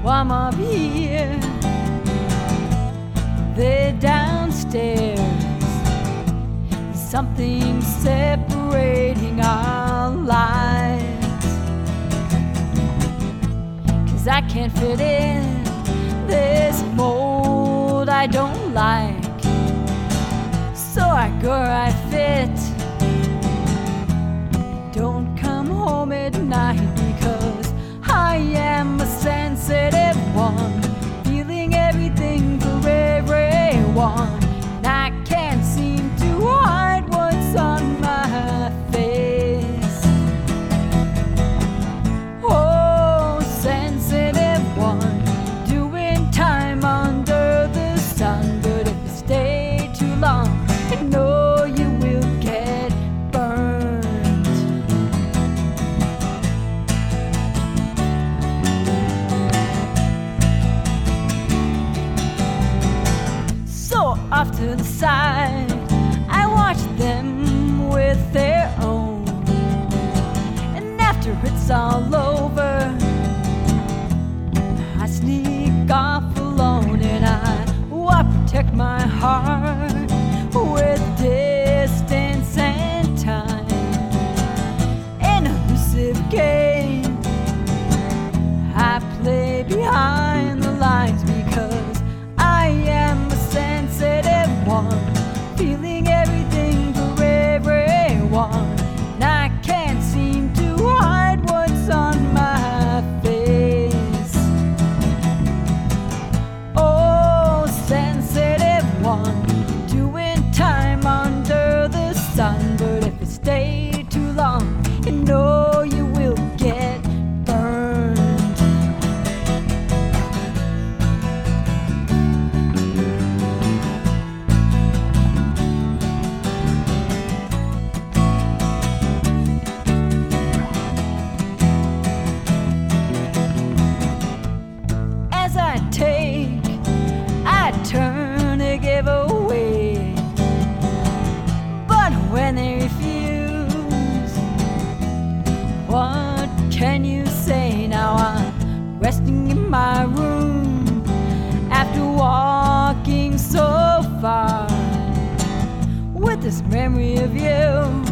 while I'm up here. They're downstairs. Something separating our lives. 'Cause I can't fit in this mold I don't like. So I go right fit. Don't come home at night because I am a sensitive one, feeling everything for everyone. And I can't seem to hide what's on my face. Oh, sensitive one, doing time under the sun. But if you stay too long, I know you will get burned. So off to the side, I watch them with their own. And after it's all over, I sneak off alone. And I protect my heart with distance and time. An elusive game I play behind the lines because I am a sensitive one, feeling everything for everyone. And I can't seem to hide what's on my face. Oh, sensitive one, doing time under the sun. But if you stay too long, you know you will get burned. As I turn to give away. But when they refuse, what can you say? Now I'm resting in my room after walking so far with this memory of you